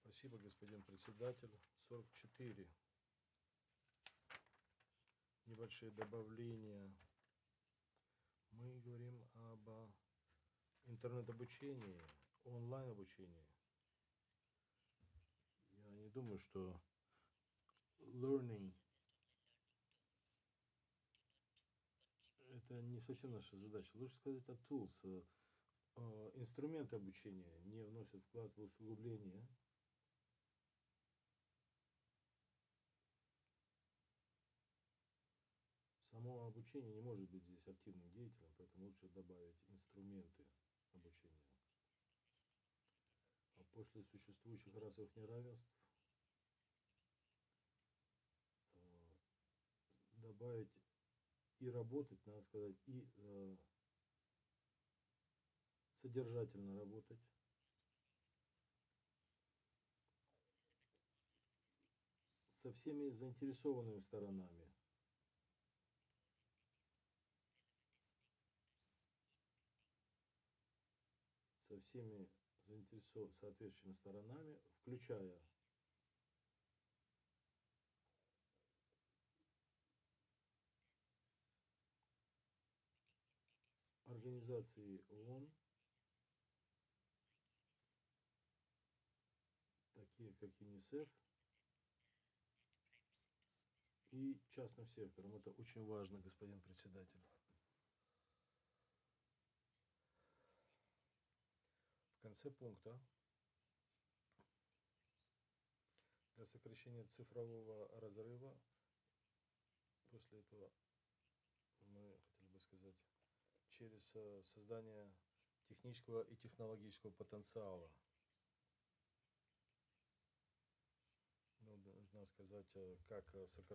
Спасибо, господин председатель. 44. Небольшие добавления. Мы говорим об интернет-обучении, онлайн-обучении. Я не думаю, что learning это не совсем наша задача. Лучше сказать о tools. Инструменты обучения не вносят вклад в усугубление. Само обучение не может быть здесь активным деятелем, поэтому лучше добавить инструменты обучения. А после существующих расовых неравенств добавить и работать, надо сказать, и содержательно работать. Со всеми заинтересованными сторонами. Со всеми соответствующими сторонами, включая организации ООН, такие как ЮНИСЕФ, и частным сектором. Это очень важно, господин председатель. В конце пункта для сокращения цифрового разрыва, после этого мы хотели бы сказать, через создание технического и технологического потенциала. Ну, нужно сказать, как сократить